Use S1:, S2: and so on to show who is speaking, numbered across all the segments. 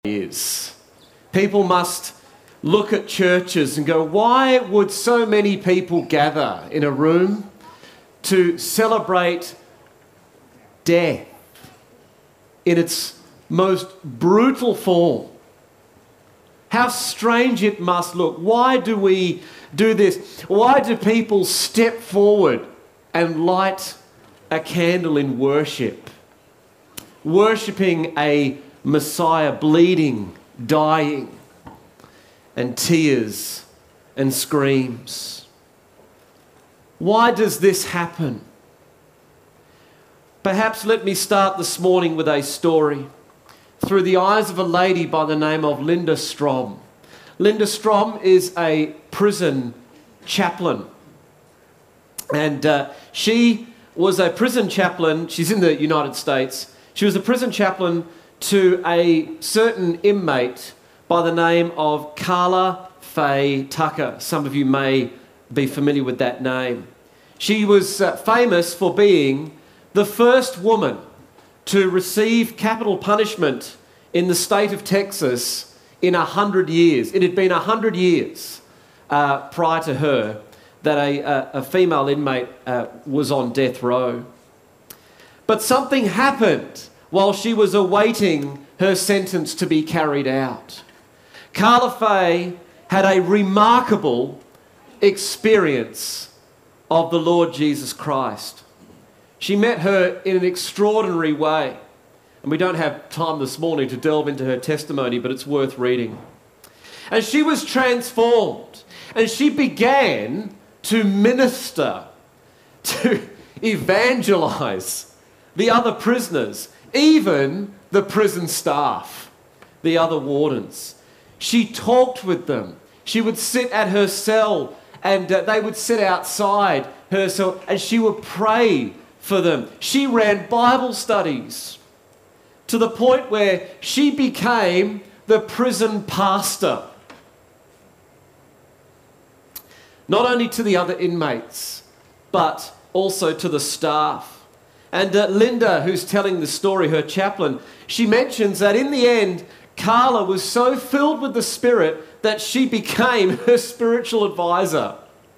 S1: is. People must look at churches and go, why would so many people gather in a room to celebrate death in its most brutal form? How strange it must look. Why do we do this? Why do people step forward and light a candle in worship? Worshipping a Messiah bleeding, dying, and tears and screams. Why does this happen? Perhaps let me start this morning with a story through the eyes of a lady by the name of Linda Strom. Linda Strom is a prison chaplain. And she was a prison chaplain. She's in the United States. She was a prison chaplain to a certain inmate by the name of Karla Faye Tucker. Some of you may be familiar with that name. She was famous for being the first woman to receive capital punishment in the state of Texas in 100 years. It had been 100 years prior to her that a female inmate was on death row. But something happened while she was awaiting her sentence to be carried out. Karla Faye had a remarkable experience of the Lord Jesus Christ. She met her in an extraordinary way. And we don't have time this morning to delve into her testimony, but it's worth reading. And she was transformed. And she began to minister, to evangelize the other prisoners, even the prison staff, the other wardens. She talked with them. She would sit at her cell and they would sit outside her cell and she would pray for them. She ran Bible studies to the point where she became the prison pastor. Not only to the other inmates, but also to the staff. And Linda, who's telling the story, her chaplain, she mentions that in the end, Karla was so filled with the Spirit that she became her spiritual advisor.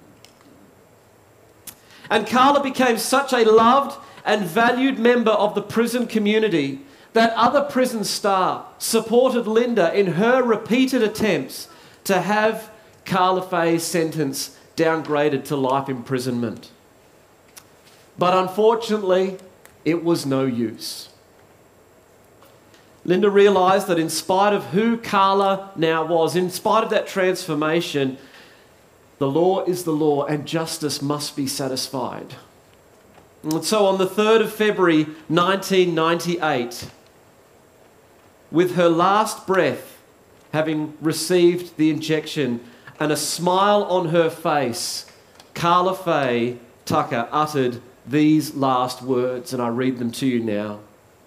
S1: And Karla became such a loved and valued member of the prison community that other prison staff supported Linda in her repeated attempts to have Karla Faye's sentence downgraded to life imprisonment. But unfortunately, it was no use. Linda realised that in spite of who Karla now was, in spite of that transformation, the law is the law and justice must be satisfied. And so on the 3rd of February 1998, with her last breath, having received the injection and a smile on her face, Karla Faye Tucker uttered these last words, and I read them to you now.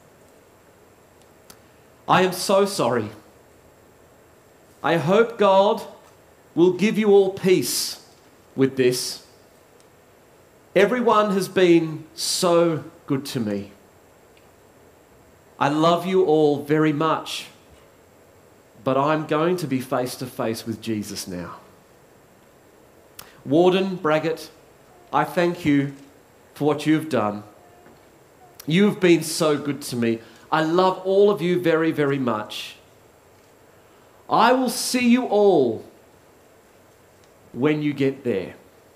S1: I am so sorry. I hope God will give you all peace with this. Everyone has been so good to me. I love you all very much, but I'm going to be face to face with Jesus now. Warden Braggett, I thank you for what you've done. You've been so good to me. I love all of you very, very much. I will see you all when you get there.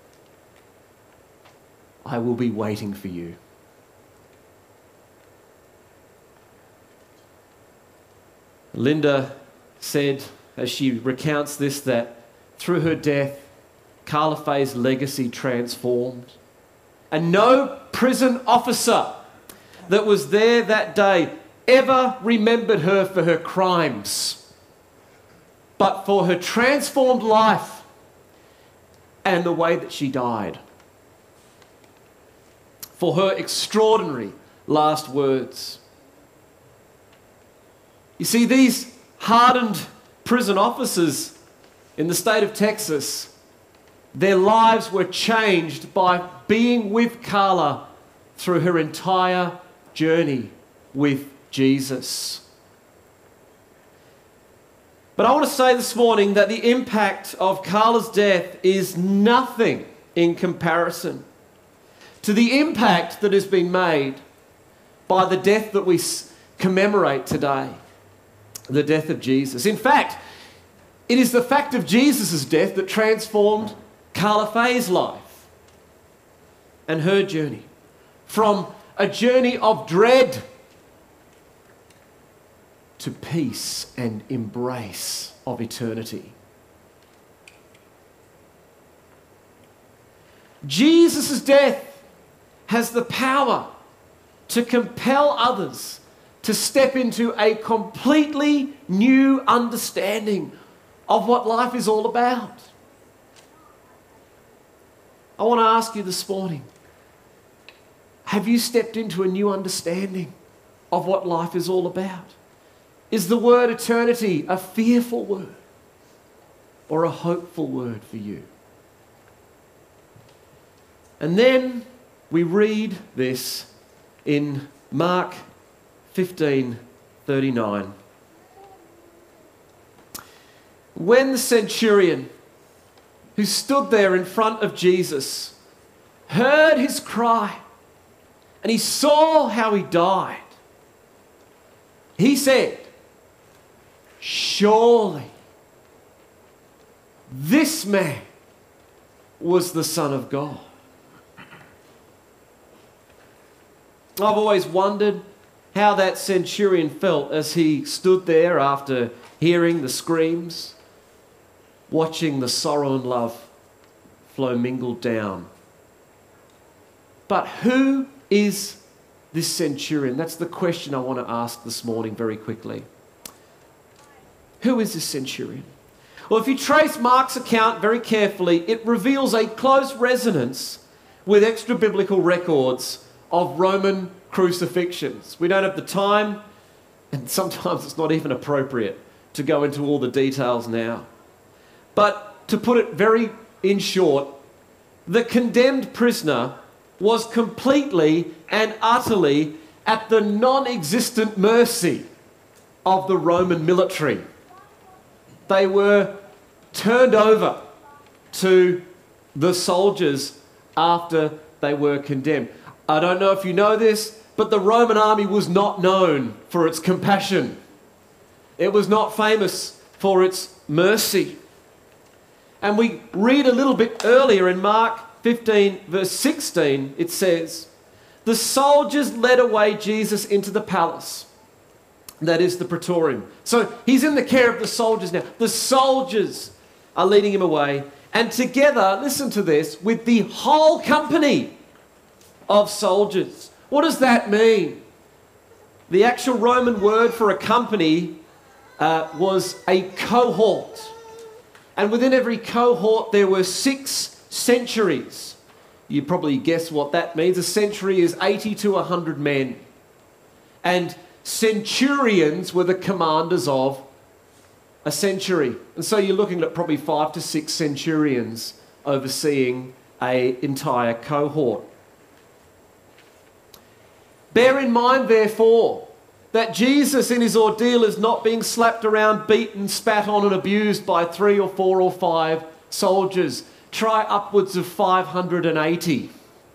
S1: I will be waiting for you. Linda said, as she recounts this, that through her death, Karla Faye's legacy transformed. And no prison officer that was there that day ever remembered her for her crimes, but for her transformed life and the way that she died. For her extraordinary last words. You see, these hardened prison officers in the state of Texas, their lives were changed by being with Karla through her entire journey with Jesus. But I want to say this morning that the impact of Carla's death is nothing in comparison to the impact that has been made by the death that we commemorate today, the death of Jesus. In fact, it is the fact of Jesus' death that transformed Carla Fay's life and her journey from a journey of dread to peace and embrace of eternity. Jesus' death has the power to compel others to step into a completely new understanding of what life is all about. I want to ask you this morning, have you stepped into a new understanding of what life is all about? Is the word eternity a fearful word or a hopeful word for you? And then we read this in Mark 15:39. When the centurion who stood there in front of Jesus heard his cry and he saw how he died, he said, "Surely this man was the Son of God." I've always wondered how that centurion felt as he stood there after hearing the screams, watching the sorrow and love flow mingled down. But who is this centurion? That's the question I want to ask this morning very quickly. Who is this centurion? Well, if you trace Mark's account very carefully, it reveals a close resonance with extra-biblical records of Roman crucifixions. We don't have the time, and sometimes it's not even appropriate to go into all the details now. But to put it very in short, the condemned prisoner was completely and utterly at the non-existent mercy of the Roman military. They were turned over to the soldiers after they were condemned. I don't know if you know this, but the Roman army was not known for its compassion. It was not famous for its mercy. And we read a little bit earlier in Mark 15, verse 16, it says, "The soldiers led away Jesus into the palace." That is the praetorium. So he's in the care of the soldiers now. The soldiers are leading him away. And together, listen to this, with the whole company of soldiers. What does that mean? The actual Roman word for a company was a cohort. And within every cohort there were 6 centuries. You probably guess what that means. A century is 80 to 100 men. And centurions were the commanders of a century. And so you're looking at probably 5 to 6 centurions overseeing an entire cohort. Bear in mind, therefore, that Jesus in his ordeal is not being slapped around, beaten, spat on and abused by 3 or 4 or 5 soldiers. Try upwards of 580.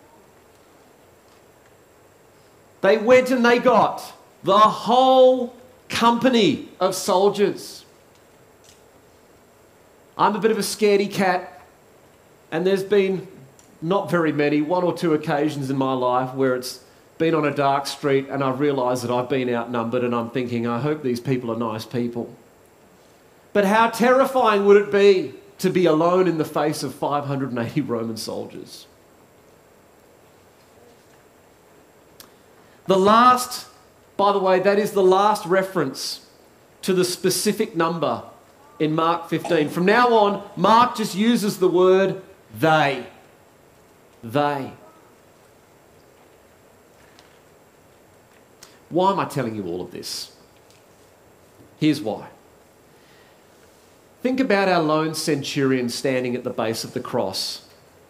S1: They went and they got the whole company of soldiers. I'm a bit of a scaredy cat, and there's been not very many, 1 or 2 occasions in my life where it's been on a dark street and I've realised that I've been outnumbered, and I'm thinking, I hope these people are nice people. But how terrifying would it be to be alone in the face of 580 Roman soldiers? The last, by the way, that is the last reference to the specific number in Mark 15. From now on, Mark just uses the word they. They. Why am I telling you all of this? Here's why. Think about our lone centurion standing at the base of the cross.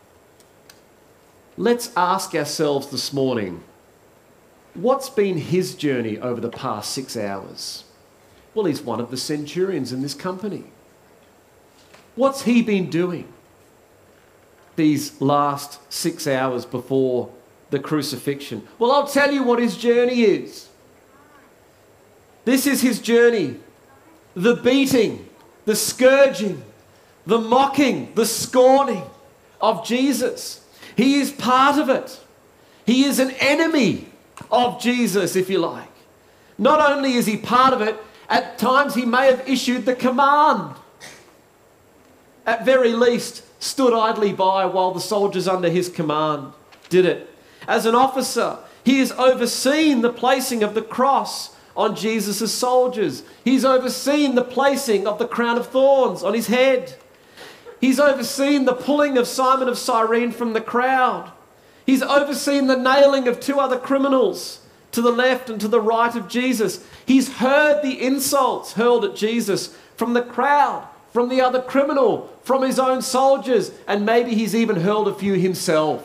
S1: Let's ask ourselves this morning, what's been his journey over the past 6 hours? Well, he's one of the centurions in this company. What's he been doing these last 6 hours before the crucifixion? Well, I'll tell you what his journey is. This is his journey. The beating, the scourging, the mocking, the scorning of Jesus. He is part of it. He is an enemy of Jesus, if you like. Not only is he part of it, at times he may have issued the command. At very least, stood idly by while the soldiers under his command did it. As an officer, he has overseen the placing of the cross on Jesus' soldiers. He's overseen the placing of the crown of thorns on his head. He's overseen the pulling of Simon of Cyrene from the crowd. He's overseen the nailing of 2 other criminals to the left and to the right of Jesus. He's heard the insults hurled at Jesus from the crowd, from the other criminal, from his own soldiers, and maybe he's even hurled a few himself.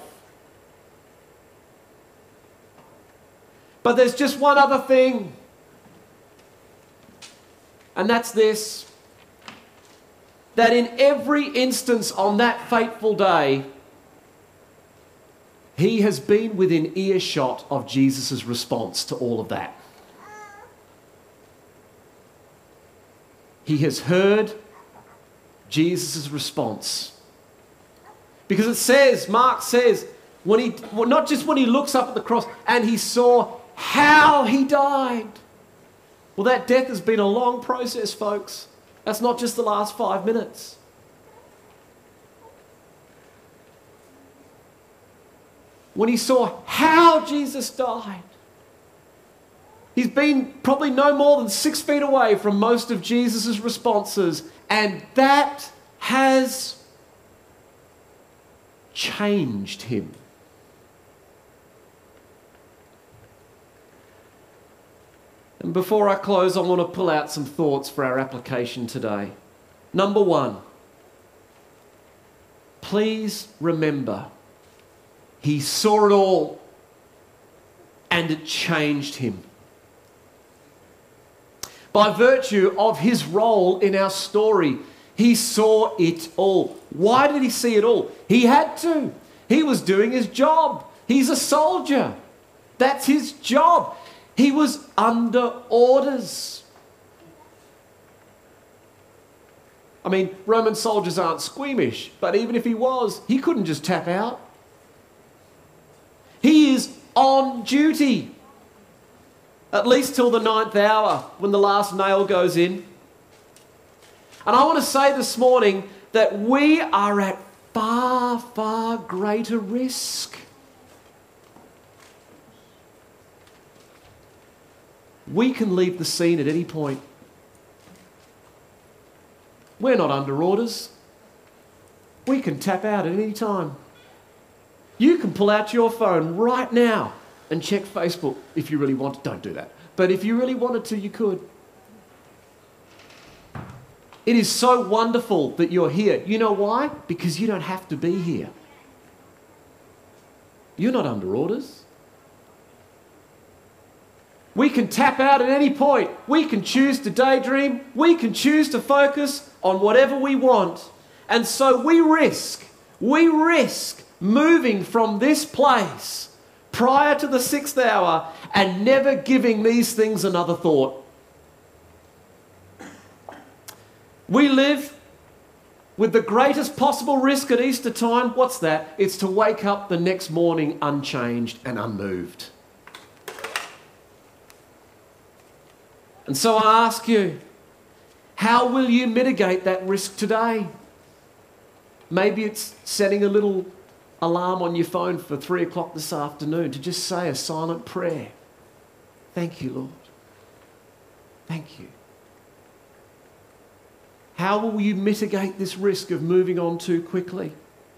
S1: But there's just one other thing, and that's this: that in every instance on that fateful day, he has been within earshot of Jesus' response to all of that. He has heard Jesus' response. Because it says, Mark says, not just when he looks up at the cross and he saw how he died. Well, that death has been a long process, folks. That's not just the last 5 minutes. When he saw how Jesus died, he's been probably no more than 6 feet away from most of Jesus' responses, and that has changed him. And before I close, I want to pull out some thoughts for our application today. Number 1, please remember, he saw it all and it changed him. By virtue of his role in our story, he saw it all. Why did he see it all? He had to. He was doing his job. He's a soldier. That's his job. He was under orders. I mean, Roman soldiers aren't squeamish, but even if he was, he couldn't just tap out. He is on duty, at least till the 9th hour when the last nail goes in. And I want to say this morning that we are at far, far greater risk. We can leave the scene at any point. We're not under orders. We can tap out at any time. You can pull out your phone right now and check Facebook if you really want to. Don't do that. But if you really wanted to, you could. It is so wonderful that you're here. You know why? Because you don't have to be here. You're not under orders. We can tap out at any point. We can choose to daydream. We can choose to focus on whatever we want. And so we risk moving from this place prior to the 6th hour and never giving these things another thought. We live with the greatest possible risk at Easter time. What's that? It's to wake up the next morning unchanged and unmoved. And so I ask you, how will you mitigate that risk today? Maybe it's setting a little alarm on your phone for 3 o'clock this afternoon to just say a silent prayer. Thank you, Lord. Thank you. How will you mitigate this risk of moving on too quickly?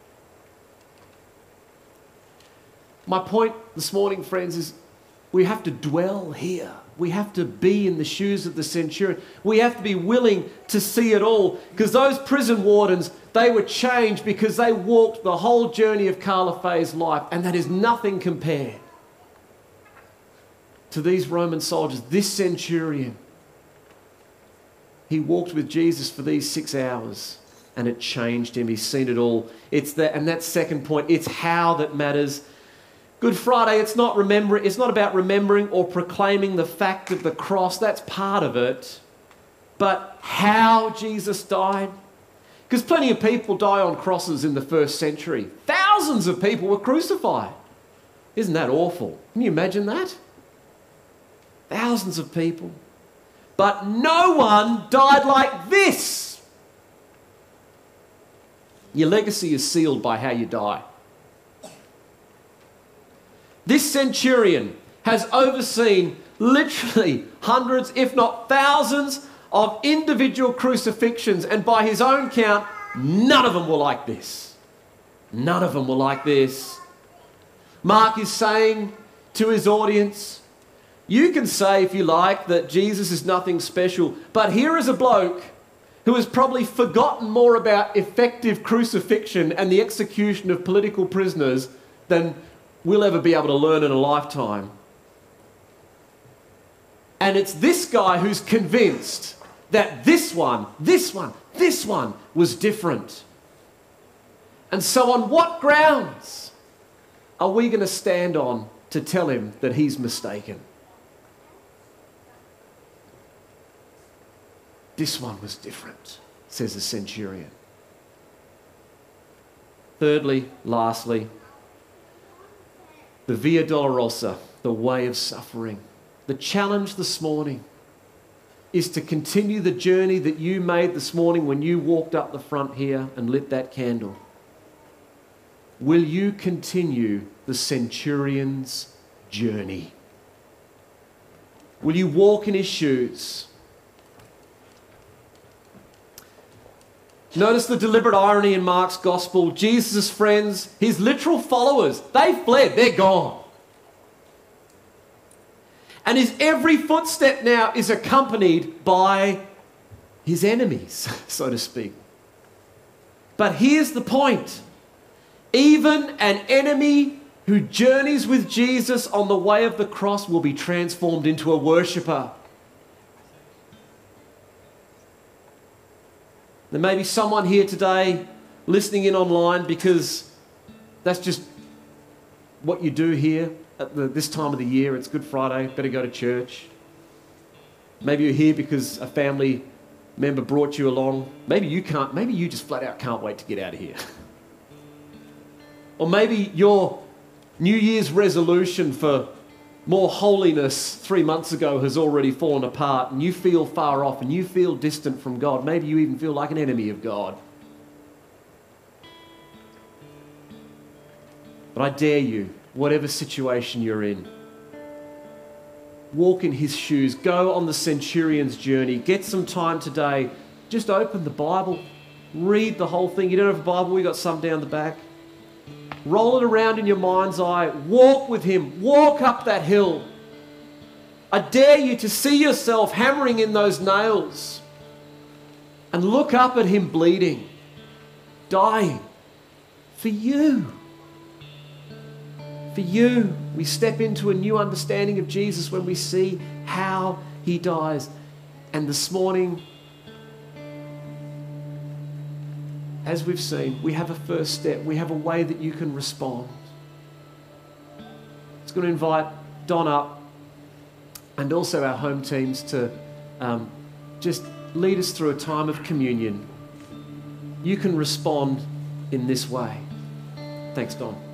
S1: My point this morning, friends, is we have to dwell here. We have to be in the shoes of the centurion. We have to be willing to see it all, because those prison wardens, they were changed because they walked the whole journey of Carla Faye's life, and that is nothing compared to these Roman soldiers, this centurion. he walked with Jesus for these 6 hours and it changed him. He's seen it all. And that second point, it's how that matters. Good Friday, it's not about remembering or proclaiming the fact of the cross. That's part of it. But how Jesus died. Because plenty of people die on crosses in the first century. Thousands of people were crucified. Isn't that awful? Can you imagine that? Thousands of people. But no one died like this. Your legacy is sealed by how you die. This centurion has overseen literally hundreds, if not thousands, of individual crucifixions, and by his own count, none of them were like this. None of them were like this. Mark is saying to his audience, you can say, if you like, that Jesus is nothing special, but here is a bloke who has probably forgotten more about effective crucifixion and the execution of political prisoners than we'll ever be able to learn in a lifetime. And it's this guy who's convinced that this one was different. And so on what grounds are we going to stand on to tell him that he's mistaken? This one was different, says the centurion. Thirdly, lastly, the Via Dolorosa, the way of suffering. The challenge this morning is to continue the journey that you made this morning when you walked up the front here and lit that candle. Will you continue the centurion's journey? Will you walk in his shoes? Notice the deliberate irony in Mark's gospel. Jesus' friends, his literal followers, they fled, they're gone. And his every footstep now is accompanied by his enemies, so to speak. But here's the point. Even an enemy who journeys with Jesus on the way of the cross will be transformed into a worshipper. There may be someone here today listening in online because that's just what you do here at this time of the year. It's Good Friday, better go to church. Maybe you're here because a family member brought you along. Maybe you just flat out can't wait to get out of here. Or maybe your New Year's resolution for more holiness 3 months ago has already fallen apart and you feel far off and you feel distant from God. Maybe you even feel like an enemy of God. But I dare you, whatever situation you're in, walk in his shoes, go on the centurion's journey, get some time today, just open the Bible, read the whole thing. You don't have a Bible, we got some down the back. Roll it around in your mind's eye. Walk with him. Walk up that hill. I dare you to see yourself hammering in those nails and look up at him bleeding, dying for you. For you. We step into a new understanding of Jesus when we see how he dies. And this morning, as we've seen, we have a first step. We have a way that you can respond. It's going to invite Don up and also our home teams to just lead us through a time of communion. You can respond in this way. Thanks, Don.